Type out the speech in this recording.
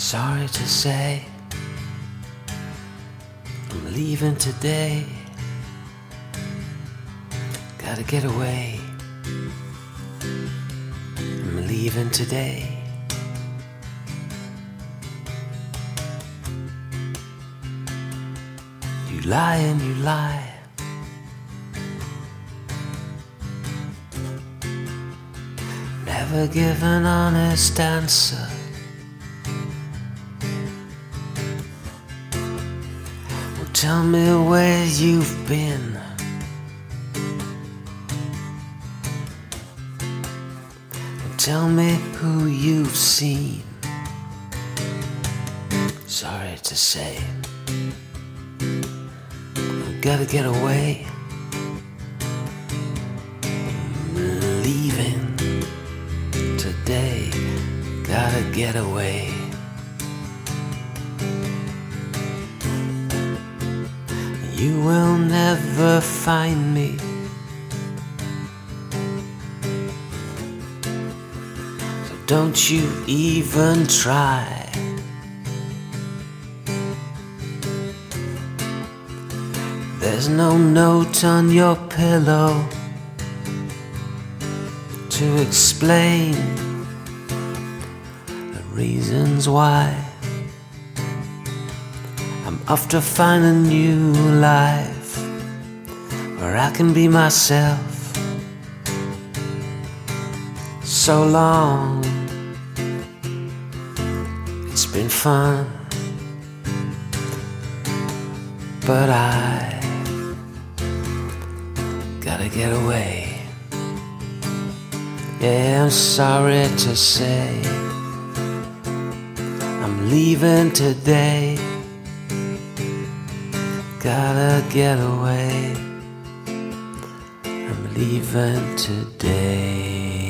Sorry to say, I'm leaving today. Gotta get away. I'm leaving today. You lie and you lie. Never give an honest answer. Well, tell me where you've been. Well, tell me who you've seen. Sorry to say, I've gotta get away. I'm leaving today, gotta get away. You will never find me. So don't you even try. There's no note on your pillow to explain the reasons why. I'm off to find a new life where I can be myself. So long, it's been fun, but I gotta get away. Yeah, I'm sorry to say, I'm leaving today. Gotta get away. I'm leaving today.